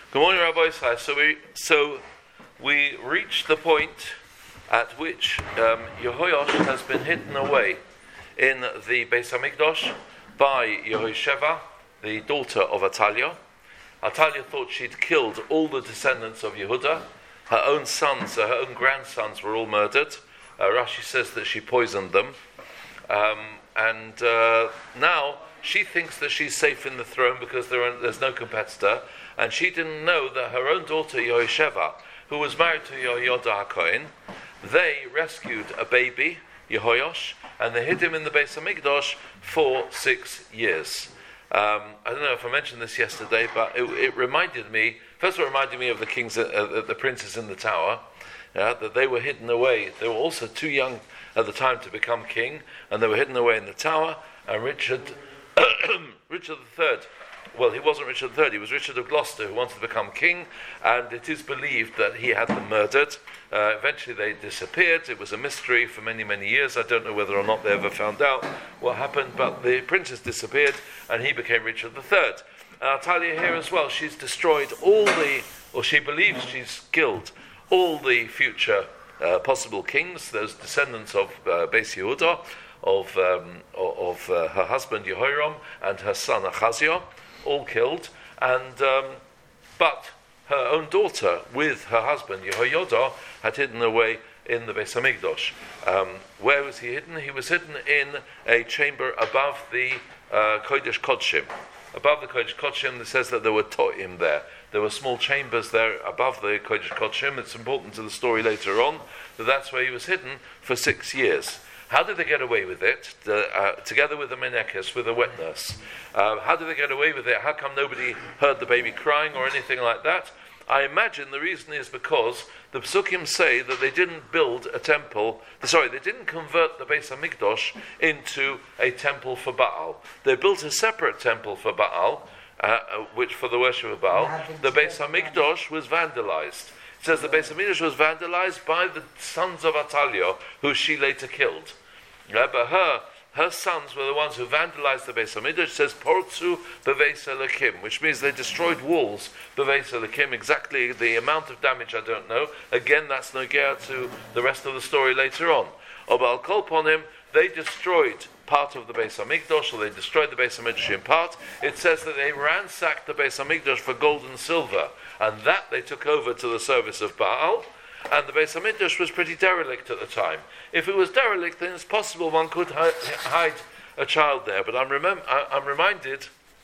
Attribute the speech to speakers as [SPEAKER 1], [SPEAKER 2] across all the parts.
[SPEAKER 1] Good morning, Rabbi Isai. So we reached the point at which Yehoash has been hidden away in the Beis Hamikdash by Yehosheva, the daughter of Atalia. Atalia thought she'd killed all the descendants of Yehuda. Her own sons, her own grandsons were all murdered. Rashi says that she poisoned them. Now she thinks that she's safe in the throne because there's no competitor. And she didn't know that her own daughter Yehosheva, who was married to Yehoiada HaKohen, they rescued a baby, Yehoash, and they hid him in the Beis Hamikdash for 6 years. I don't know if I mentioned this yesterday, but it reminded me. First of all, it reminded me of the kings, the princes in the tower, that they were hidden away. They were also too young at the time to become king, and they were hidden away in the tower. And Richard III. Well, he wasn't Richard III, he was Richard of Gloucester, who wanted to become king, and it is believed that he had them murdered. Eventually they disappeared. It was a mystery for many, many years. I don't know whether or not they ever found out what happened, but the princess disappeared, and he became Richard III. Atalia here as well, she's destroyed she believes she's killed all the future possible kings, those descendants of Beis Yehuda, of her husband Yehoram and her son Achaziah, all killed, but her own daughter with her husband Yehoiada had hidden away in the Beis Hamikdash. Where was he hidden? He was hidden in a chamber above the Kodesh Kodshim. Above the Kodesh Kodshim, it says that there were to'im there. There were small chambers there above the Kodesh Kodshim. It's important to the story later on that that's where he was hidden for 6 years. How did they get away with it? Together with the menekes, with a wet nurse. How did they get away with it? How come nobody heard the baby crying or anything like that? I imagine the reason is because the Psukim say that they didn't build a temple. They didn't convert the Beis Hamikdash into a temple for Baal. They built a separate temple for Baal, which for the worship of Baal. The Beis Hamikdash was vandalized. It says the Beis Hamikdash was vandalized by the sons of Atalia, who she later killed. But her sons were the ones who vandalized the Beis Hamikdash. It says Portzu Beveis Elokim, which means they destroyed walls. Beveis Elokim, exactly the amount of damage I don't know. Again, that's nogea to the rest of the story later on. Obal Kolponim, they destroyed part of the Beis Hamikdash, or they destroyed the Beis Hamikdash in part. It says that they ransacked the Beis Hamikdash for gold and silver, and that they took over to the service of Baal. And the Beis Hamikdash was pretty derelict at the time. If it was derelict, then it's possible one could hide a child there. But I'm reminded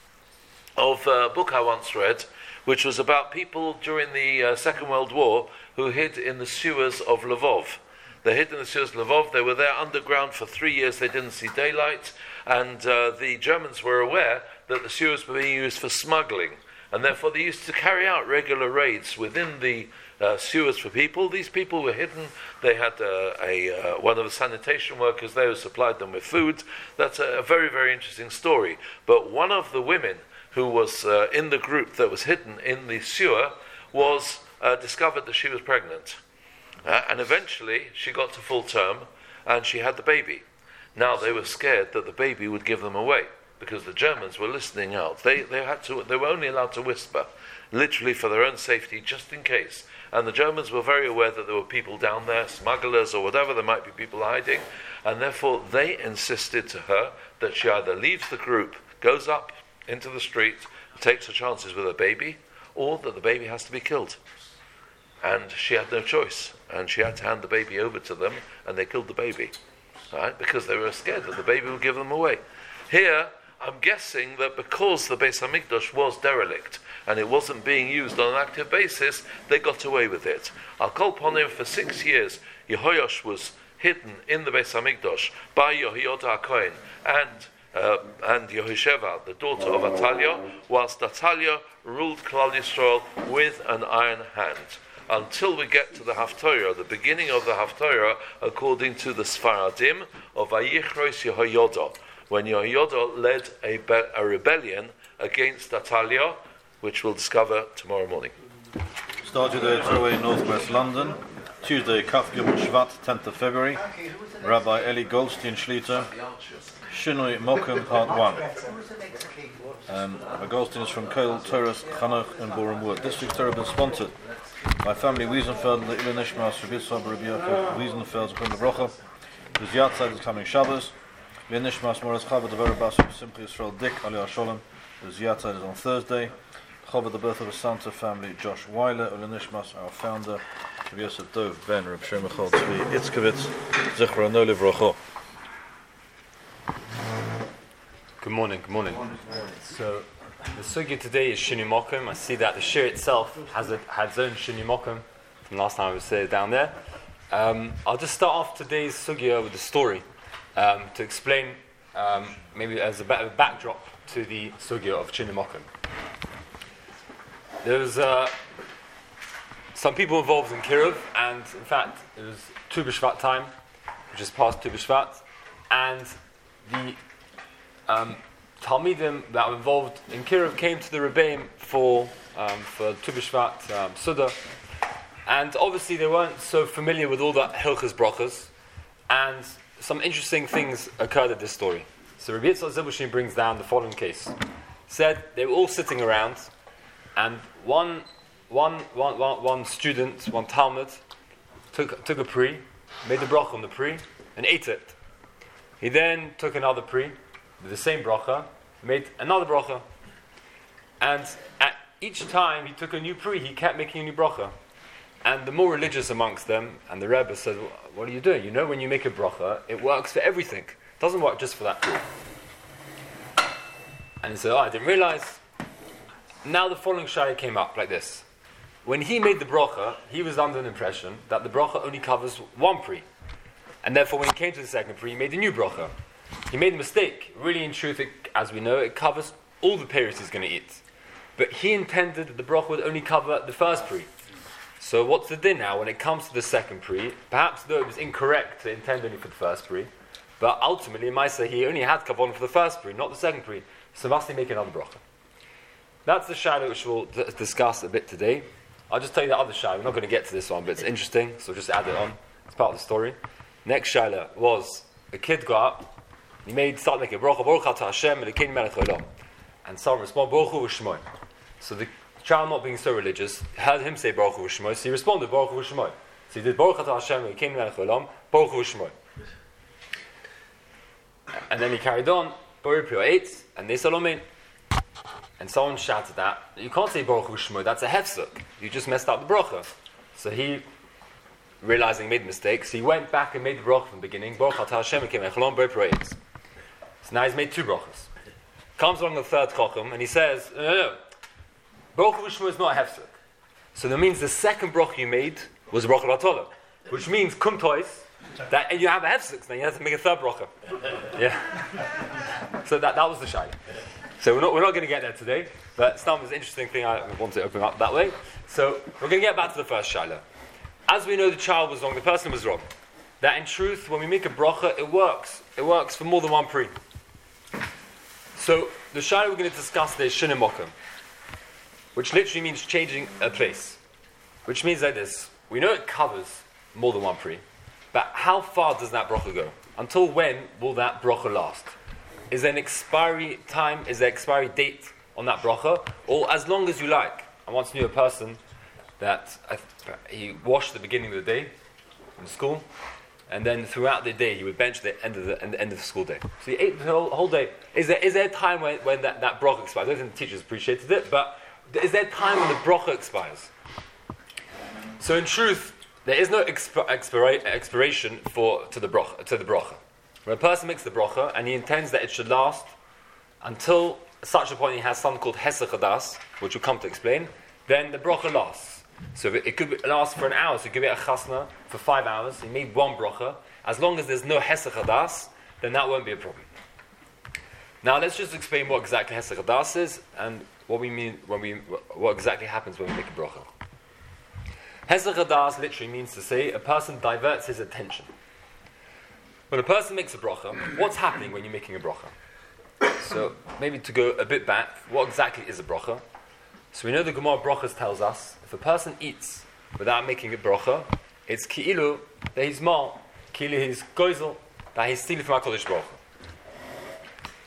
[SPEAKER 1] of a book I once read, which was about people during the Second World War who hid in the sewers of Lvov. They hid in the sewers of Lvov. They were there underground for 3 years. They didn't see daylight. And the Germans were aware that the sewers were being used for smuggling. And therefore they used to carry out regular raids within the sewers for people. These people were hidden. They had one of the sanitation workers there who supplied them with food. That's a very, very interesting story. But one of the women who was in the group that was hidden in the sewer was discovered that she was pregnant. And eventually she got to full term and she had the baby. Now they were scared that the baby would give them away, because the Germans were listening out. They were only allowed to whisper, literally for their own safety, just in case. And the Germans were very aware that there were people down there, smugglers or whatever, there might be people hiding, and therefore they insisted to her that she either leaves the group, goes up into the street, takes her chances with her baby, or that the baby has to be killed. And she had no choice, and she had to hand the baby over to them, and they killed the baby, right? Because they were scared that the baby would give them away. Here, I'm guessing that because the Beis Hamikdash was derelict and it wasn't being used on an active basis, they got away with it. Al Kol Ponim, for 6 years, Yehoash was hidden in the Beis Hamikdash by Yehoiada HaKohen and Yehosheva, the daughter of Atalia, whilst Atalia ruled Klal Yisrael with an iron hand. Until we get to the Haftorah, the beginning of the Haftorah, according to the Sfaradim of Vayichros Yehoiada, when Yehoiada led a rebellion against Atalia, which we'll discover tomorrow morning.
[SPEAKER 2] Started at Torah Northwest London, Tuesday, Kaf Gimel Shvat, 10th of February, Rabbi Eli Goldstein Shlita, Shinui Mokum, Part 1. Our Goldstein is from Kyle, Torres, Chanach and Borum Wood. This week's Torah has been sponsored by family Wiesenfeld, the Ilan Ishmael, Rabbi Yitzchak, Rabbi Yaakov, Wiesenfeld's Brenda Brocha. His Yatzad is coming Shabbos. Ilan Ishmael, Moraz Chava, the Vera Bas, Simcha Yisrael, Dick, Aliyah Sholem. His Yatzad is on Thursday. Chava, the birth of a Santa family, Josh Weiler, Ilan Ishmael, our founder, Rabbi Yosef Dov, Ben, Rabbi Shem Michal, Tzvi, Itzkevitz, Zichra Noliv Rocho.
[SPEAKER 3] Good morning. So, the sugya today is Shinu Mokum. I see that the shir itself had its own Shinu Mokum from last time I was down there. I'll just start off today's sugya with a story to explain, maybe as a bit of a backdrop to the sugya of Shinu Mokum. There was some people involved in Kiruv, and in fact, it was Tu B'Shvat time, which is past Tu B'Shvat, and the Talmidim that were involved in Kiruv came to the Rebbeim for Tu B'Shvat Suda, and obviously they weren't so familiar with all the Hilchas Brachas, and some interesting things occurred at this story. So Rabbi Yitzchak Zilberstein brings down the following case. Said they were all sitting around, and one student, one Talmud, took a pri, made the bracha on the pri, and ate it. He then took another pri, with the same bracha, made another bracha. And at each time he took a new pri, he kept making a new bracha. And the more religious amongst them, and the Rebbe said, what are you doing? You know, when you make a bracha, it works for everything. It doesn't work just for that pri. And he said, I didn't realize. Now the following shayla came up like this. When he made the bracha, he was under an impression that the bracha only covers one pri. And therefore when he came to the second pri, he made a new bracha. He made a mistake. Really, in truth, as we know, it covers all the periods he's going to eat. But he intended that the bracha would only cover the first pri. So what's the din now when it comes to the second pri? Perhaps though it was incorrect to intend only for the first pri, but ultimately, in Maisa, he only had kavanah for the first pri, not the second pri. So must he make another bracha? That's the shayla which we'll discuss a bit today. I'll just tell you the other shayla. We're not going to get to this one, but it's interesting, so just add it on. It's part of the story. Next shayla was a kid got up, he started making bracha, Baruch Atah Hashem, Elokeinu melech haolam. And someone responded, Baruch Hu v'shmoi. So the child, not being so religious, heard him say Baruch Hu v'shmoi, so he responded, Baruch Hu v'shmoi. So he did Baruch Atah Hashem, Elokeinu melech haolam, Baruch Hu v'shmoi. And then he carried on, Baruch Hu ate, and they said Amen. And someone shouted that, you can't say Baruch Hu v'shmoi, that's a hefsek. You just messed up the bracha. So he, realizing he made mistakes, he went back and made the bracha from the beginning, Baruch Atah Hashem, Elokeinu melech haolam, Baruch Hu ate. So now he's made two brachas. Comes along the third chacham and he says, no. Baruch Hu v'shmoi is not a hefsek. So that means the second bracha you made was a bracha l'atola, which means kum tois, that and you have a hefsek, then you have to make a third bracha. Yeah. So that was the shayla. So we're not going to get there today, but Stam is an interesting thing I want to open up that way. So we're going to get back to the first shayla. As we know, the child was wrong, the person was wrong. That in truth, when we make a bracha, it works. It works for more than one pri. So the shayla we're going to discuss today is Shinu Mokum, which literally means changing a place. Which means like this: we know it covers more than one pri, but how far does that bracha go? Until when will that bracha last? Is there an expiry time? Is there an expiry date on that bracha? Or as long as you like? I once knew a person that he washed the beginning of the day in school, and then throughout the day he would bench the end of the school day. So he ate the whole day. Is there a time when that bracha expires? I don't think the teachers appreciated it, but is there a time when the bracha expires? So in truth, there is no expiration to the bracha. When a person makes the bracha and he intends that it should last until such a point he has something called hesach hadas, which we'll come to explain, then the bracha lasts. So it could last for an hour, so you give it a chasna for 5 hours, he made one bracha. As long as there's no hesach hadas, then that won't be a problem. Now let's just explain what exactly hesach hadas is and what we mean what exactly happens when we make a bracha. Hesach hadas literally means to say a person diverts his attention. When a person makes a bracha, what's happening when you're making a bracha? So maybe to go a bit back, what exactly is a bracha? So we know the Gemara Brachas tells us, if a person eats without making a bracha, it's ki'ilu, that he's mal, ki'ilu he's goizel, that he's stealing from HaKadosh Baruch Hu.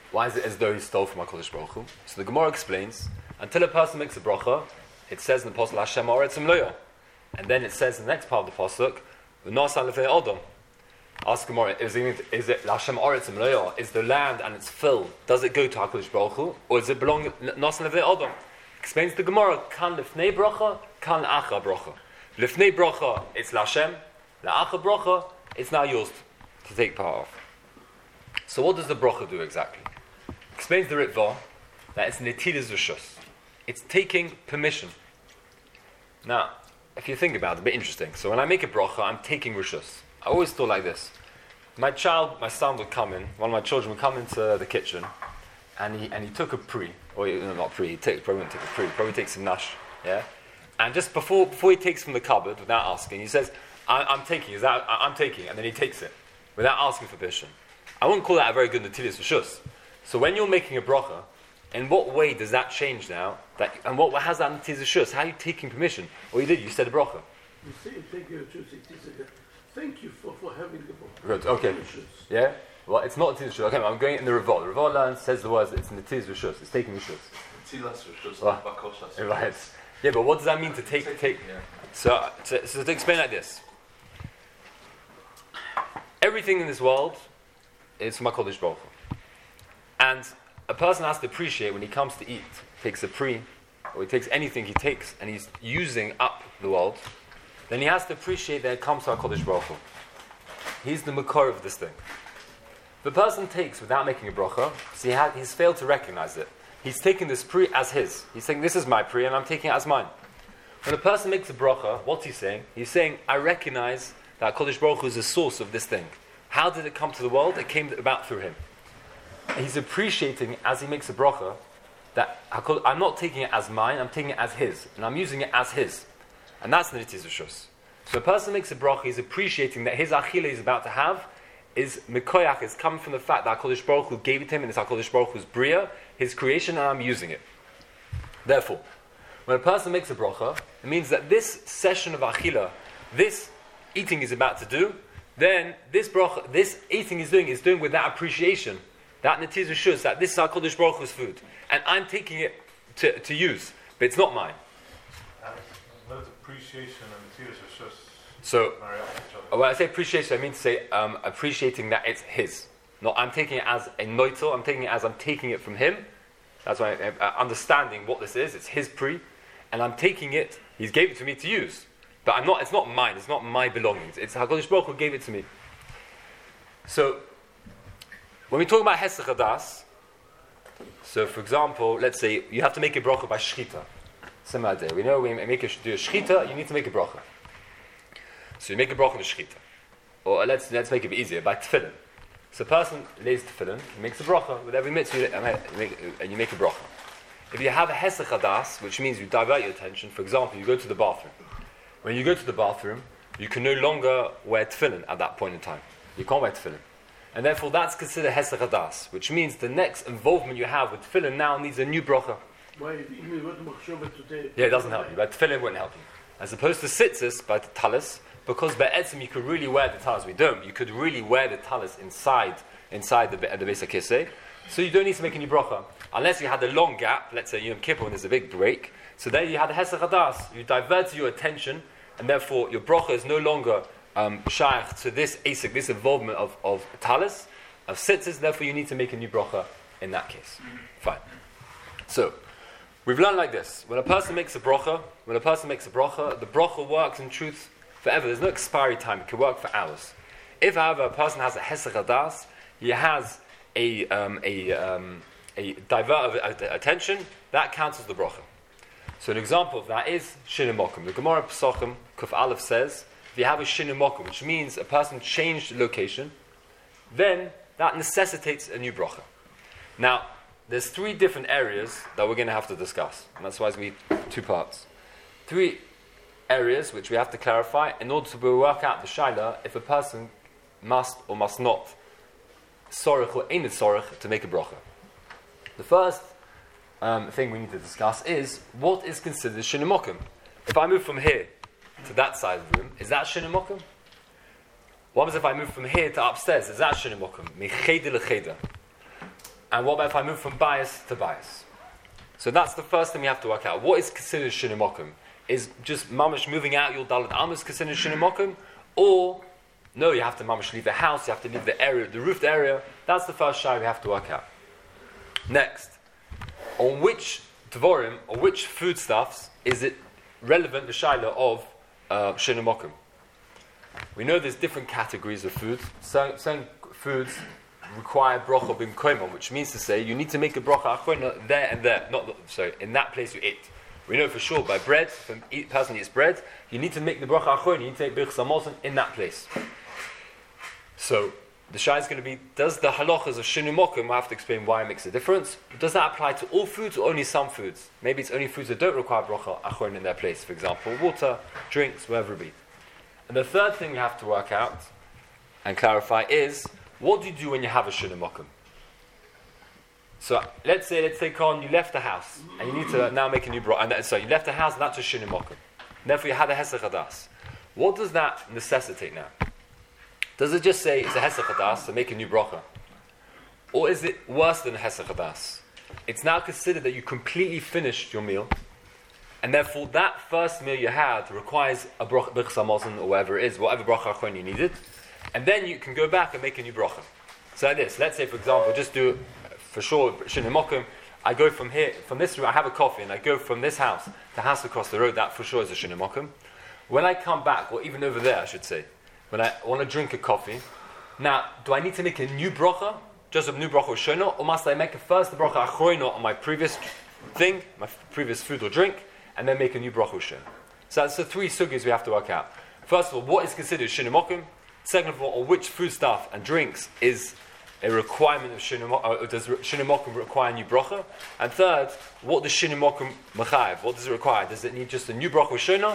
[SPEAKER 3] Why is it as though he stole from HaKadosh Baruch Hu? So the Gemara explains, until a person makes a bracha, it says in the Pasuk, Hashem Haaretzim Loya. And then it says in the next part of the Pasuk, V'nasa Lefnei Adam. Ask Gemara, is it Hashem Haaretzim Loya? Is the land and its fill, does it go to HaKadosh Baruch Hu? Or does it belong to Nasa Lefnei Adam? Explains the Gemara, Kan Lefnei Bracha, Kan Acha Bracha. Lefnei Bracha, it's Lashem. La'acha Bracha, it's now yours to take part of. So what does the bracha do exactly? Explains the Ritva that it's netilas rishus. It's taking permission. Now, if you think about it, a bit interesting. So when I make a bracha, I'm taking rishus. I always thought like this. My son would come in, one of my children would come into the kitchen, and he took a pre, or not pre, probably wouldn't take a pre, probably takes some nash, yeah? And just before he takes from the cupboard, without asking, he says, I'm taking, and then he takes it, without asking for permission. I wouldn't call that a very good netilas rishus. So when you're making a bracha, in what way does that change now? What has that netilas rishus? How are you taking permission? What you did, you said a bracha.
[SPEAKER 4] You say thank you, thank you for having the bracha.
[SPEAKER 3] Good, okay. Yeah? Well, it's not netilas rishus. Okay, I'm going in the Revol. The Revol learns, says the words, it's netilas rishus. It's taking rishus.
[SPEAKER 1] Netilas rishus,
[SPEAKER 3] not
[SPEAKER 1] bakosha.
[SPEAKER 3] Right. Yeah, but what does that mean to take? Yeah. So to explain like this. Everything in this world is from HaKadosh Baruch Hu. And a person has to appreciate when he comes to eat, takes a pre, or he takes anything he takes, and he's using up the world, then he has to appreciate that it comes to HaKadosh Baruch Hu. He's the makor of this thing. The person takes without making a bracha, so he's failed to recognize it. He's taking this pre as his. He's saying, this is my pre, and I'm taking it as mine. When a person makes a bracha, what's he saying? He's saying, I recognize that HaKadosh Baruch Hu is the source of this thing. How did it come to the world? It came about through him. He's appreciating, as he makes a bracha, that I'm not taking it as mine, I'm taking it as his. And I'm using it as his. And that's the netilas rishus. So a person makes a bracha, he's appreciating that his achila he's about to have is mikoyach, is coming from the fact that HaKadosh Baruch Hu gave it to him, and it's HaKadosh Baruch Hu's bria, his creation, and I'm using it. Therefore, when a person makes a bracha, it means that this session of achila, this eating he's about to do, then this bracha, this eating he's doing with that appreciation, that netilas rishus, that this is HaKadosh Baruch Hu's food, and I'm taking it to use, but it's not mine.
[SPEAKER 2] Not appreciation and netilas rishus.
[SPEAKER 3] So, when I say appreciation, I mean to say appreciating that it's his. Not I'm taking it as a noitel, I'm taking it as I'm taking it from him. That's why understanding what this is, it's his pre, and I'm taking it, he's gave it to me to use. But it's not mine, it's not my belongings. It's HaKadosh Baruch Hu gave it to me. So, when we talk about Hesach Hadas, so for example, let's say you have to make a bracha by shchita. Similar idea. We know when do a shchita, you need to make a bracha. So you make a bracha on the shchita. Or let's make it easier, by tefillin. So a person lays tefillin, he makes a bracha. With every mitzvah, and you make a bracha. If you have a Hesach Hadas, which means you divert your attention, for example, you go to the bathroom. When you go to the bathroom, you can no longer wear tefillin at that point in time. You can't wear tefillin. And therefore that's considered Hesach Hadas, which means the next involvement you have with tefillin now needs a new bracha.
[SPEAKER 4] Why? Today?
[SPEAKER 3] Yeah, it doesn't help you. But tefillin wouldn't help you. As opposed to tzitzis, by the talis, because by etzim you could really wear the talis. We don't. You could really wear the talis inside the Beis HaKisei. So you don't need to make any bracha. Unless you had a long gap, let's say Yom Kippur when there's a big break. So there you had the Hesach Hadas. You diverted your attention, and therefore your bracha is no longer shaykh to this asik, this involvement of talis, of tzitzis. Therefore you need to make a new bracha in that case. Fine. So, we've learned like this. When a person makes a bracha, the bracha works in truth forever. There's no expiry time. It can work for hours. If, however, a person has a Hesach Hadas, he has a divert of attention, that counts as the bracha. So an example of that is Shinui Mokum. The Gemara Pesachim, Kuf Aleph says, if you have a Shinui Mokum, which means a person changed location, then that necessitates a new bracha. Now, there's 3 different areas that we're going to have to discuss. And that's why it's going to be 2 parts. 3 areas which we have to clarify in order to work out the shaila if a person must or must not sorech or ain't sorech to make a bracha. The first thing we need to discuss is what is considered Shinui Mokum. If I move from here to that side of the room, is that Shinui Mokum? What happens if I move from here to upstairs? Is that Shinui Mokum? Mecheder lecheder. And what about if I move from bias to bias? So that's the first thing we have to work out. What is considered Shinimokum? Is just mamash moving out your Dalit Amos considered Shinimokum? Or, no, you have to mamash leave the house, you have to leave the area, the roofed area. That's the first shy we have to work out. Next, on which Dvorim, or which foodstuffs, is it relevant, the shaila of Shinimokum? We know there's different categories of foods. Some foods require bracha b'mkoimon, which means to say you need to make a bracha achroina there and there, in that place you eat. We know for sure by bread, if a person eats bread, you need to make the bracha achroina, you need to make birchas hamazon in that place. So the shayla is going to be: does the halachas of Shinimokum, I have to explain why it makes a difference? Does that apply to all foods or only some foods? Maybe it's only foods that don't require bracha achroina in their place. For example, water, drinks, whatever it be. And the third thing we have to work out and clarify is, what do you do when you have a Shinimokum? So let's say, Con, you left the house and you need to now make a new bracha. So you left the house and that's a Shinimokum. Therefore you had a Hesach Hadas. What does that necessitate now? Does it just say it's a Hesach Hadas, so make a new bracha? Or is it worse than a Hesach Hadas? It's now considered that you completely finished your meal, and therefore that first meal you had requires a bracha, birchas hamazon, or whatever it is, whatever bracha achron you needed, and then you can go back and make a new bracha. So like this, let's say for example, just do for sure Shinimokum, I go from here, from this room, I have a coffee, and I go from this house to the house across the road, that for sure is a Shinimokum. When I come back, or even over there I should say, when I want to drink a coffee, now, do I need to make a new bracha, just a new bracha shona, or must I make first the bracha achroina on my previous thing, my previous food or drink, and then make a new bracha shona? So that's the three sugis we have to work out. First of all, what is considered Shinimokum? Second of all, on which foodstuff and drinks is a requirement of Shinimokum, does Shinimokum require a new bracha? And third, what does Shinimokum mechayev? What does it require? Does it need just a new bracha shona,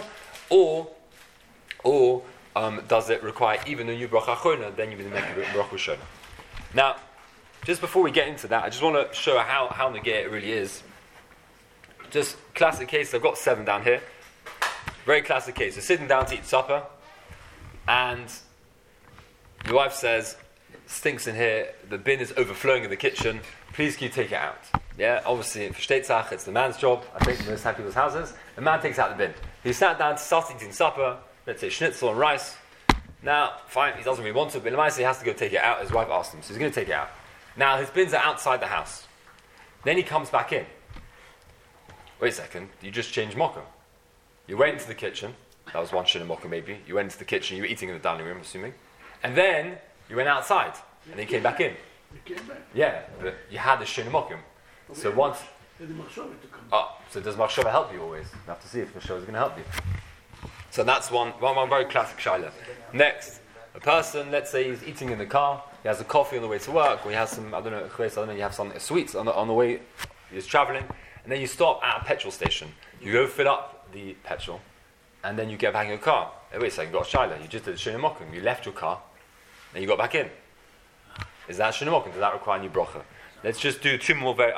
[SPEAKER 3] or does it require even a new bracha achroina? Then you will make a bracha shona. Now, just before we get into that, I just want to show how negay it really is. Just classic case. I've got 7 down here. Very classic case. You're sitting down to eat supper, and your wife says, "Stinks in here. The bin is overflowing in the kitchen. Please, can you take it out?" Yeah, obviously, for Shtetzach, it's the man's job. I think in most happy people's houses, the man takes out the bin. He sat down to start eating supper. Let's say schnitzel and rice. Now, fine, he doesn't really want to, but he has to go take it out. His wife asked him, so he's going to take it out. Now, his bins are outside the house. Then he comes back in. Wait a second, you just changed mokum. You went into the kitchen. That was one shin mokum maybe. You went into the kitchen, you were eating in the dining room, assuming. And then you went outside, and then you came back in.
[SPEAKER 4] You came back.
[SPEAKER 3] Yeah, but you had the shin mokum. So once... so does Machshava help you always? You have to see if Machshava is going to help you. So that's one very classic shaila. Next, a person, let's say he's eating in the car, he has a coffee on the way to work, or he has some, you have some sweets on the way, he's traveling, and then you stop at a petrol station. You go fill up the petrol, and then you get back in your car. Hey, wait a second, you got a shaila, you just did Shinimokum, you left your car, then you got back in. Is that Shinimokum? Does that require a new bracha? Let's just do 2 more very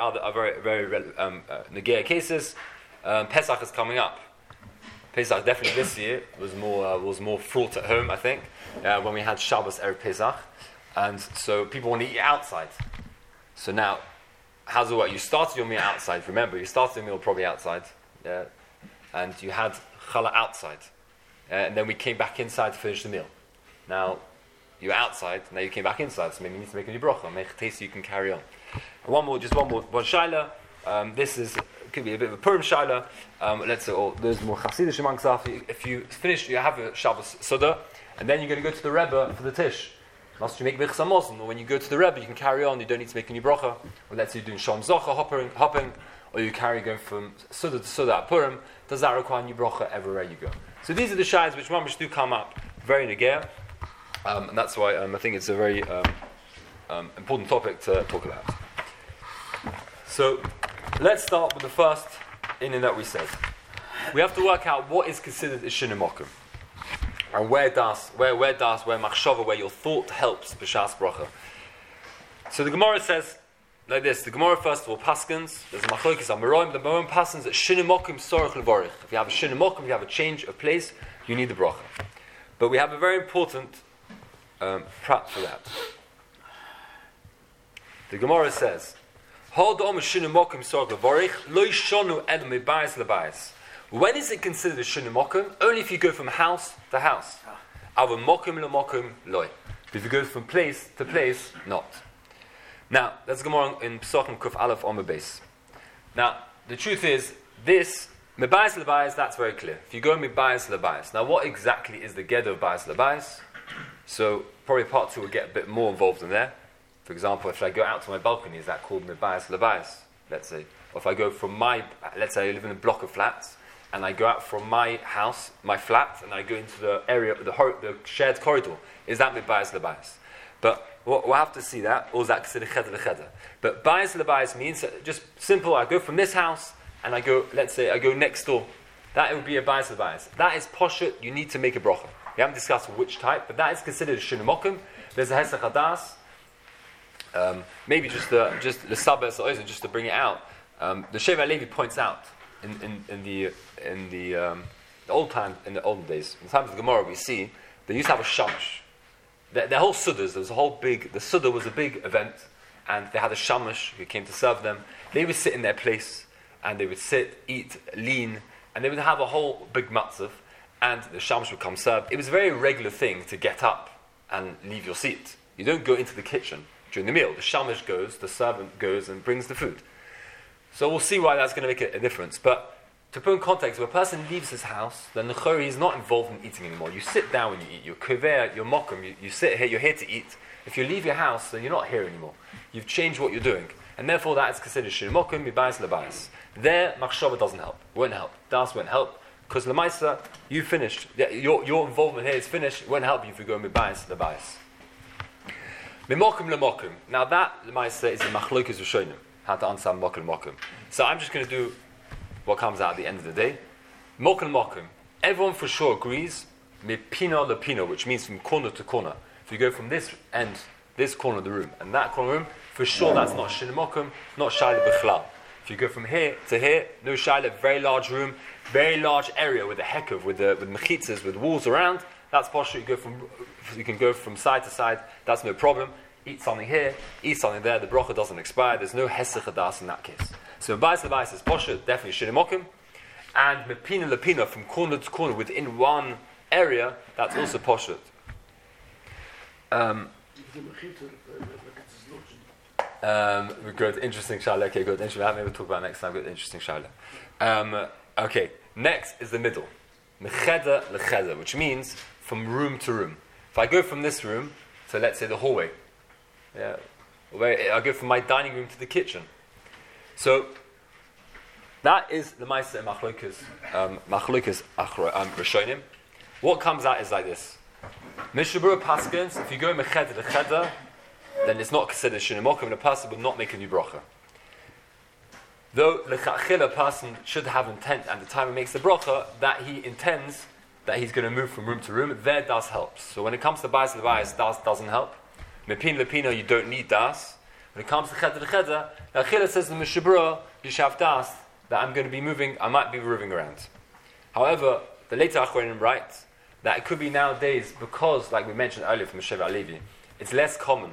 [SPEAKER 3] negaya cases. Pesach is coming up. Pesach definitely this year was more fraught at home, I think, when we had Shabbos Erev Pesach, and so people want to eat outside. So now, how's it work? You started your meal outside. Remember, you started your meal probably outside, and you had challah outside, and then we came back inside to finish the meal. Now you're outside, now you came back inside, so maybe you need to make a new bracha, make a taste so you can carry on. And one shaila. This could be a bit of a Purim shaila. Let's say, there's more Hasidish amongst us. If you finish, you have a Shabbos Suda, and then you're going to go to the Rebbe for the Tish. Must you make birchas hamazon, or when you go to the Rebbe, you can carry on. You don't need to make a new bracha. Or let's say you're doing Shalom Zocha hopping, or you carry going from Suda to Suda at Purim. Does that require a new bracha everywhere you go? So these are the shaylas which mamish do come up very negaya, and that's why I think it's a very important topic to talk about. So let's start with the first inyan that we said. We have to work out what is considered a Shinimokum, and where machshava, where your thought helps b'shas bracha. So the Gemara says like this. The Gemara first of all paskins. There's a machlokes amaroim. The Amorim paskins that Shinimokum sorach levorich. If you have a Shinimokum, if you have a change of place, you need the bracha. But we have a very important prat for that. The Gemara says When is it considered a shinu mokum? Only if you go from house to house. Ava mokum lemokum loy. If you go from place to place, not. Now, let's go on in Pesachim Kuf Aleph on the base. Now, the truth is, this, mebayis lebayis, that's very clear. If you go mebayis lebayis. Now, what exactly is the geder of bayis lebayis? So, probably part 2 will get a bit more involved in there. For example, if I go out to my balcony, is that called mebayis lebayis? Let's say. Or if I go from let's say I live in a block of flats, and I go out from my house, my flat, and I go into the area, the shared corridor. Is that mebayis lebayis? But we'll have to see that, or is that considered cheder lecheder? But bayis lebayis means just simple. I go from this house and I go. Let's say I go next door. That would be a bayis lebayis. That is poshut. You need to make a bracha. We haven't discussed which type, but that is considered a shinu mokum. There's a hesach hadas. Maybe just l'sabes or just to bring it out. The Sheva Levi points out in the olden days, in the times of the Gemara, we see they used to have a shamash. Their whole suddahs, the suddha was a big event, and they had a shamash who came to serve them. They would sit in their place, and they would sit, eat, lean, and they would have a whole big matzav, and the shamash would come serve. It was a very regular thing to get up and leave your seat. You don't go into the kitchen during the meal. The shamash goes, the servant goes and brings the food. So we'll see why that's going to make a difference. But to put in context, if a person leaves his house, then the chori is not involved in eating anymore. You sit down when you eat. You're kover, you're mokum, you sit here, you're here to eat. If you leave your house, then you're not here anymore. You've changed what you're doing. And therefore that is considered shinu mokum, mibayis lebayis. There, machshava doesn't help. Won't help. Das won't help. Because lemaisa, you finished. Your involvement here is finished. It won't help you if you go mibayis lebayis. Mimokum lemokum. Now that, lemaisa, is the machlokas rishonim. How to answer mokum lemokum. So I'm just going to do what comes out at the end of the day. Mokum lemokum. Everyone for sure agrees, mipina lepina, which means from corner to corner. If you go from this end, this corner of the room, and that corner of the room, for sure that's not shinu mokum, not shaila b'chlal. If you go from here to here, no shaila, very large room, very large area with a hekav, with mechitzas, with walls around, that's possible. You can go from side to side, that's no problem. Eat something here, eat something there, the bracha doesn't expire, there's no hesech hadas in that case. So bayis lebayis is poshet, definitely shinu mokum, and mepina lepina, from corner to corner within one area, that's also poshet. Good, interesting shaila. Okay, good. Maybe we'll talk about next time. Good, interesting shaila. Okay, next is the middle, mecheder lecheder, which means from room to room. If I go from this room to, let's say, the hallway, I go from my dining room to the kitchen. So that is the ma'aseh machlokas rishonim. What comes out is like this. Mishabura paskins, if you go mecheder lecheder, then it's not considered shinu mokum, and a person will not make a new bracha. Though l'chachil, a person should have intent at the time he makes the bracha that he intends that he's going to move from room to room. There das helps. So when it comes to bayis lebayis, das doesn't help. Mepin lepina, you don't need das. When it comes to cheder lecheder, l'chachil says in the mishabura, you should have das, that I'm going to be moving, I might be moving around. However, the later Achronim write that it could be nowadays because, like we mentioned earlier from Sheva Levi, it's less common.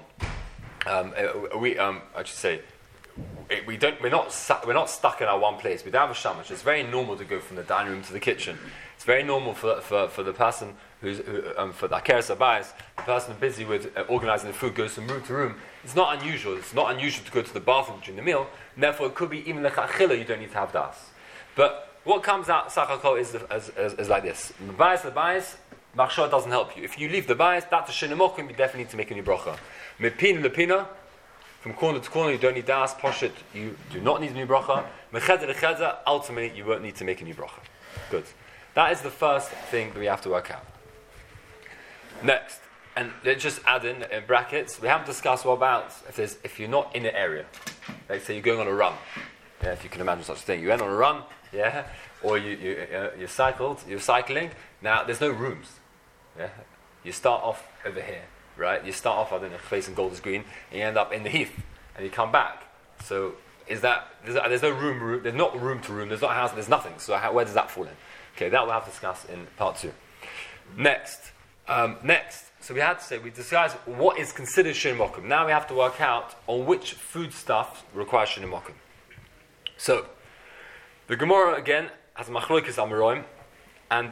[SPEAKER 3] I should say, we're not stuck in our one place. We don't have a shamash. It's very normal to go from the dining room to the kitchen. It's very normal for the person for the akeres habayis, the person busy with organizing the food goes from room to room. It's not unusual. It's not unusual to go to the bathroom during the meal. And therefore, it could be even lechachila. You don't need to have das. But what comes out sachakol is like this: bayis lebayis. Machshava doesn't help you. If you leave the bayis, that's a shinu mokum. You definitely need to make a new bracha. Mepin lepina, from corner to corner, you don't need das. Poshet, you do not need a new bracha. Mecheder lecheder, ultimately, you won't need to make a new bracha. Good. That is the first thing that we have to work out. Next, and let's just add in brackets. We haven't discussed what about if you're not in an area. Let's say you're going on a run. Yeah, if you can imagine such a thing. You went on a run, yeah, or you cycling. Now there's no rooms. Yeah, you start off over here, right? You start off, I don't know, facing Golders Green, and you end up in the Heath, and you come back. So there's no room. There's not room to room. There's not a house. There's nothing. So where does that fall in? Okay, that we'll have to discuss in part 2. Next. So we discussed what is considered Shin Mokum. Now we have to work out on which food stuff requires Shin Mokum. So, the Gemara again has Machlokes Amoraim, and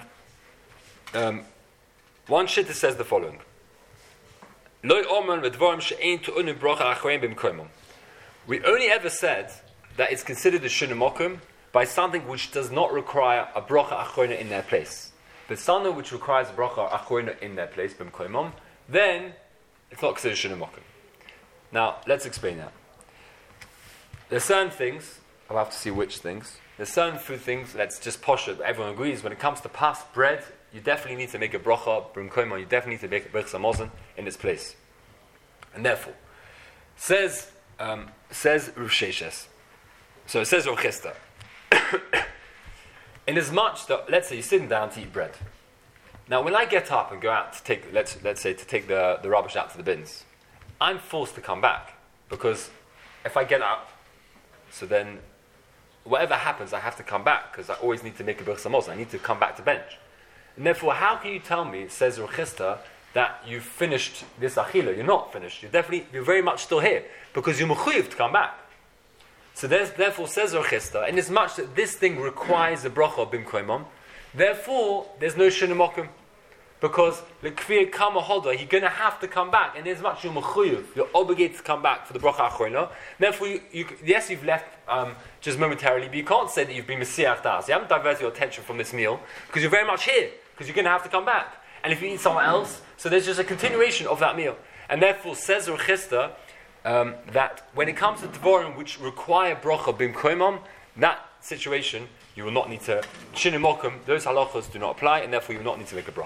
[SPEAKER 3] one shitta says the following: we only ever said that it's considered a Shin Mokum by something which does not require a bracha achrona in their place. But something which requires a bracha achrona in their place, b'mkoimom, then it's not considered Shin Mokum. Now, let's explain that. There's certain things, I'll have to see which things. There's certain food things, let's just posh it, everyone agrees, when it comes to pas, bread, you definitely need to make a bracha, b'mkoimom, you definitely need to make a brachas hamazon in its place. And therefore, says Rav Sheshes, so it says Rav Chisda, in as much that, let's say you're sitting down to eat bread. Now, when I get up and go out to take, let's say, to take the rubbish out to the bins, I'm forced to come back, because if I get up, so then whatever happens, I have to come back, because I always need to make a brachas hamazon. I need to come back to bench. And therefore, how can you tell me, says Rav Chisda, that you've finished this achila? You're not finished. You're very much still here, because you're mechuyev to come back. So therefore, says Rav Chisda, in as much that this thing requires a bracha b'mkoimom, therefore there's no Shin Mokum, because l'kvir kama hoda, you're going to have to come back, and in as much you're mechuyev, you're obligated to come back for the bracha achrona. Therefore, yes, you've left just momentarily, but you can't say that you've been mesiach das. You haven't diverted your attention from this meal because you're very much here, because you're going to have to come back. And if you eat somewhere else, so there's just a continuation of that meal. And therefore, says Rav Chisda, that when it comes to Dvorim which require bracha b'mkoimom, that situation, you will not need to, Shin Mokum, those halachos do not apply, and therefore you will not need to make a bracha.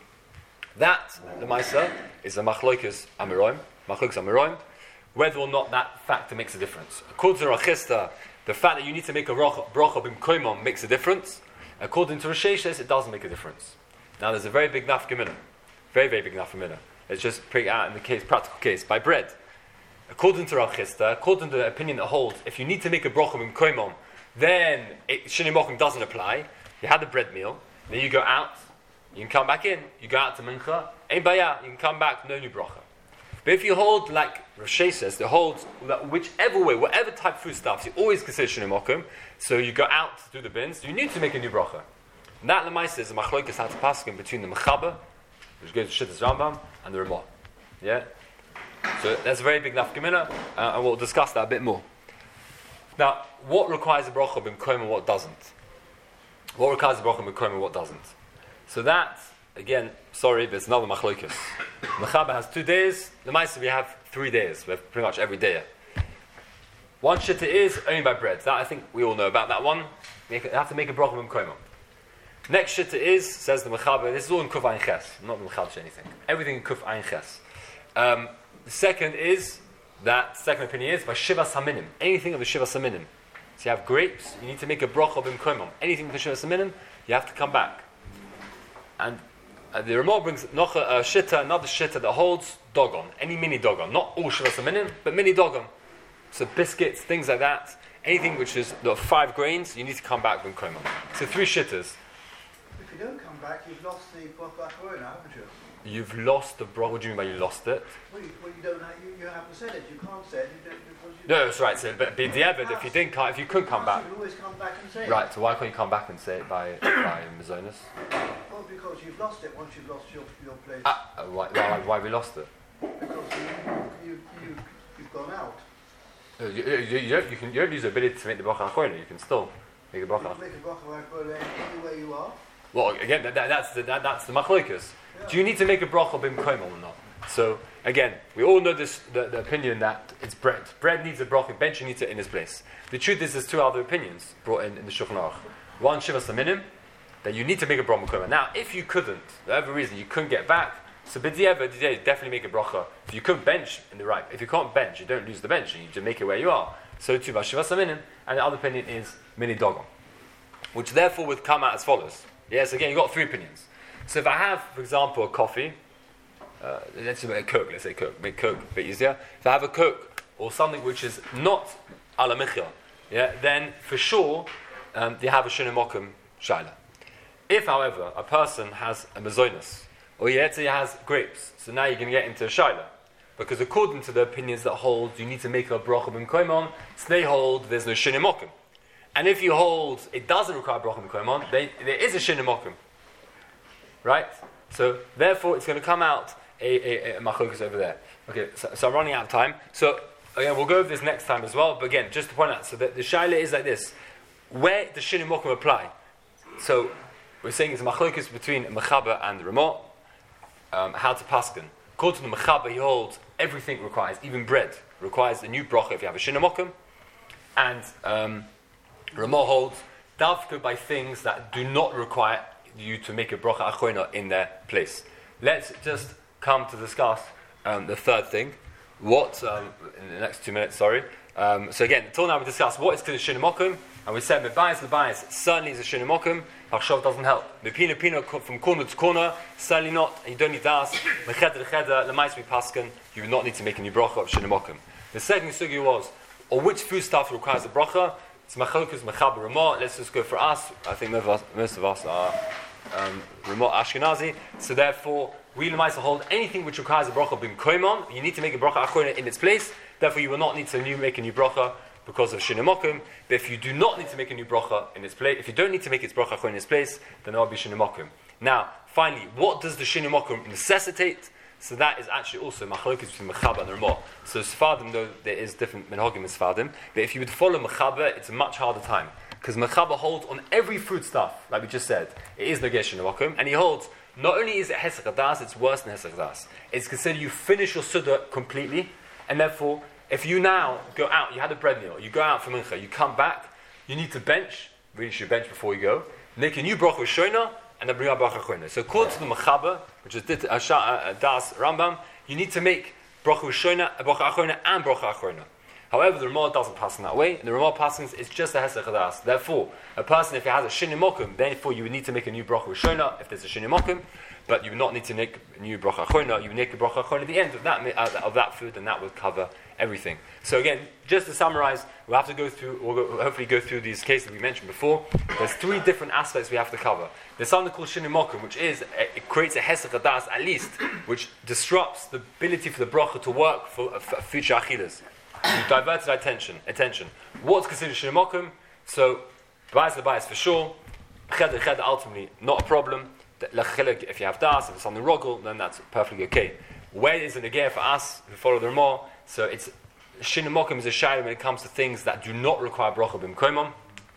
[SPEAKER 3] That, the Maisa, is a Machlokes Amoraim, whether or not that factor makes a difference. According to Rav Chisda, the fact that you need to make a bracha b'mkoimom makes a difference. According to Rav Sheshes, it doesn't make a difference. Now there's a very big nafka mina. Very, very big nafka mina. Let's just bring it out in the practical case. By bread. According to Rav Chisda, according to the opinion that holds, if you need to make a bracha b'mkoimom, then Shin Mokum doesn't apply. You had the bread meal, then you go out, you can come back in, you go out to mincha, ein bayah, you can come back, no new bracha. But if you hold, like Rav Sheshes says, that holds that whichever way, whatever type of foodstuffs, you always consider Shin Mokum, so you go out to do the bins, you need to make a new bracha. And that l'maisa is a machlokes had to paskin between the mechaber, which goes to Shittas Rambam, and the Ramah. Yeah? So that's a very big nafka mina, and we'll discuss that a bit more. Now, what requires a bracha b'mkoim and what doesn't? What requires a bracha b'mkoim and what doesn't? So that, again, sorry, but it's another machlokes. Mechaber has 2 days. L'maisa we have 3 days. We have pretty much every day. One shitta is only by bread. That I think we all know about that one. You have to make a bracha b'mkoim. Next shitta is, says the Mechaber, this is all in Kuf Ayin Ches. I'm not Mechaber anything. Everything in Kuf Ayin Ches. The second is, that second opinion is by Shivas Haminim. Anything of the Shivas Haminim. So you have grapes, you need to make a bracha b'mkoimom. Anything with the Shivas Haminim, you have to come back. And the Ramah brings another shitta that holds dogon. Any mini dogon. Not all Shivas Haminim, but mini dogon. So biscuits, things like that. Anything which is 5 grains, you need to come back b'mkoimom. So 3 shittas.
[SPEAKER 5] If you don't come back, you've lost the bracha achrona, haven't you?
[SPEAKER 3] You've lost the bracha. What do you mean by you lost it?
[SPEAKER 5] Well, you don't have, you haven't said it. You can't say it. You don't, because you
[SPEAKER 3] No, that's right. So, but b'diavad, if you couldn't come back.
[SPEAKER 5] You can always come back and say it.
[SPEAKER 3] Right. So why can't you come back and say it by Mazonis?
[SPEAKER 5] Well, because you've lost it once you've lost your place.
[SPEAKER 3] Why we lost it?
[SPEAKER 5] Because you've gone out.
[SPEAKER 3] You don't lose the ability to make the bracha achrona. You can still make a bracha.
[SPEAKER 5] You can make a bracha achrona anywhere you are.
[SPEAKER 3] Well, again, that's the machlokes. Yeah. Do you need to make a bracha b'mkoimom or not? So again, we all know this the opinion that it's bread. Bread needs a bracha. Bench needs it in its place. The truth is, there's 2 other opinions brought in the Shulchan Aruch. One Shivas Haminim, that you need to make a bracha b'mkoimom. Now, if you couldn't, for whatever reason, you couldn't get back, so b'diavad, definitely make a bracha. If you couldn't bench in the right, if you can't bench, you don't lose the bench, you just make it where you are. So too by Shivas Haminim, and the other opinion is mini dogon, which therefore would come out as follows. Yes, again, you've got 3 opinions. So if I have, for example, a coffee, let's say a Coke, make Coke a bit easier. If I have a Coke, or something which is not ala michya, then for sure, they have a Shin Mokum shaila. If, however, a person has a mazonis, or let's say he has grapes. So now you're going to get into a shaila. Because according to the opinions that hold you need to make a bracha b'mkoimon, so they hold there's no shinimokim. And if you hold it doesn't require bracha b'mkoimon, there is a shinimokim. Right? So therefore it's going to come out a machlokas over there. Okay, so I'm running out of time. So again, we'll go over this next time as well. But again, just to point out, so that the shaila is like this. Where does shinimokim apply? So we're saying it's a machlokas between Mechaber and Ramah. How to paskin. According to the Mechaber, he holds everything requires, even bread, requires a new bracha if you have a shinimokim. And Ramah holds davka by things that do not require you to make a bracha achroina in their place. Let's just come to discuss the third thing. What, in the next 2 minutes, sorry. So again, until now we discussed what is considered shinimokim, and we said Mebayis certainly is a shinimokim. Hachshav doesn't help. Mepina from corner to corner, certainly not. And you don't need das. Mecheder cheder lemais paskin. You do not need to make a new bracha of shinimokim. The second sugi was, or which food stuff requires a bracha? It's machlokas mechaber Ramah. Let's just go for us. I think most of us are Ramah Ashkenazi. So therefore, we lemais hold anything which requires a bracha b'mkoimon. You need to make a bracha achroina in its place. Therefore, you will not need to make a new bracha because of shinimokim. But if you do not need to make a new bracha in its place, if you don't need to make its bracha achroina in its place, then there will be shinimokim. Now, finally, what does the shinimokim necessitate? So that is actually also machlokas between Mechaber and Ramah. So Sfardim, though there is different minhagim in Sfardim, but if you would follow Mechaber, it's a much harder time. Because Mechaber holds on every food stuff, like we just said, it is negei shinimokim, and he holds, not only is it hesach hadas, it's worse than hesach hadas. It's considered you finish your suda completely, and therefore, if you now go out, you had a bread meal, you go out for mincha, you come back, you need to bench, really should bench before you go, make a new bracha with shoina, and then bring out bracha achroina. So according to the Mechaber, which is Das Rambam, you need to make bracha with shoina, bracha achroina, and bracha achroina. However, the Ramah doesn't pass in that way, and the Ramah passes it's just a hesach hadas. Therefore, a person, if he has a shinimokim, therefore you would need to make a new bracha with shoina if there's a shinimokim, but you would not need to make a new bracha achroina. You would make a bracha achroina at the end of that food, and that would cover everything. So again, just to summarize, we'll have to go through, hopefully go through these cases we mentioned before. There's 3 different aspects we have to cover. There's something called shinimokim, which is, it creates a hesach hadas at least, which disrupts the ability for the bracha to work for future achilas. You diverted attention. What's considered shinimokim? So, bias for sure. Cheder ultimately not a problem. If you have das, if it's something rogel, then that's perfectly okay. Where is it again for us who follow the Ramah? So it's shinimokim is a shayla when it comes to things that do not require bracha b'mkoimon.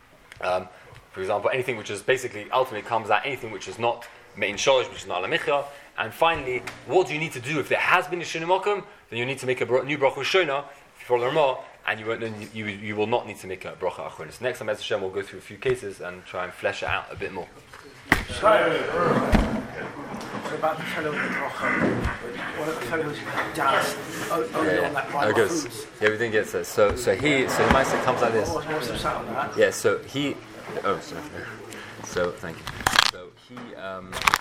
[SPEAKER 3] For example, anything which is basically ultimately comes out anything which is not mein sholish, which is not alamicha. And finally, what do you need to do if there has been a shinimokim? Then you need to make a new bracha shona for the Ramah, and you will not need to make a bracha achronis. So next time, Ezra Hashem, we'll go through a few cases and try and flesh it out a bit more.
[SPEAKER 6] What about the fellow with the bracha? One of the fellows who had das only on that one foods.
[SPEAKER 3] Yeah, we didn't get to. So the Maisa comes like this.
[SPEAKER 6] What's the sound of that?
[SPEAKER 3] Yeah, so he. Oh, sorry. So thank you. So he.